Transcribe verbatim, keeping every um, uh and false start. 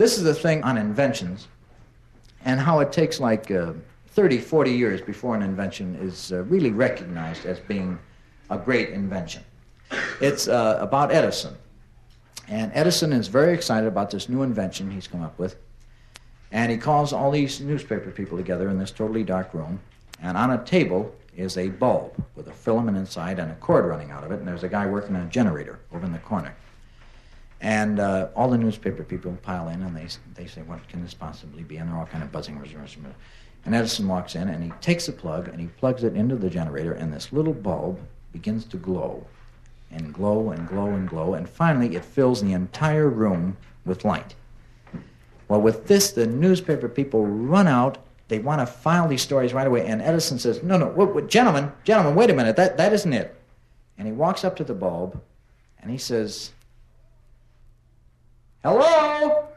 This is the thing on inventions and how it takes like uh, thirty, forty years before an invention is uh, really recognized as being a great invention. It's uh, about Edison. And Edison is very excited about this new invention he's come up with. And he calls all these newspaper people together in this totally dark room. And on a table is a bulb with a filament inside and a cord running out of it. And there's a guy working on a generator over in the corner. And uh, all the newspaper people pile in, and they they say, what can this possibly be? And they're all kind of buzzing. And Edison walks in, and he takes a plug, and he plugs it into the generator, and this little bulb begins to glow, and glow, and glow, and glow, and finally it fills the entire room with light. Well, with this, the newspaper people run out. They want to file these stories right away, and Edison says, no, no, wait, wait, gentlemen, gentlemen, wait a minute, that, that isn't it. And he walks up to the bulb, and he says, hello?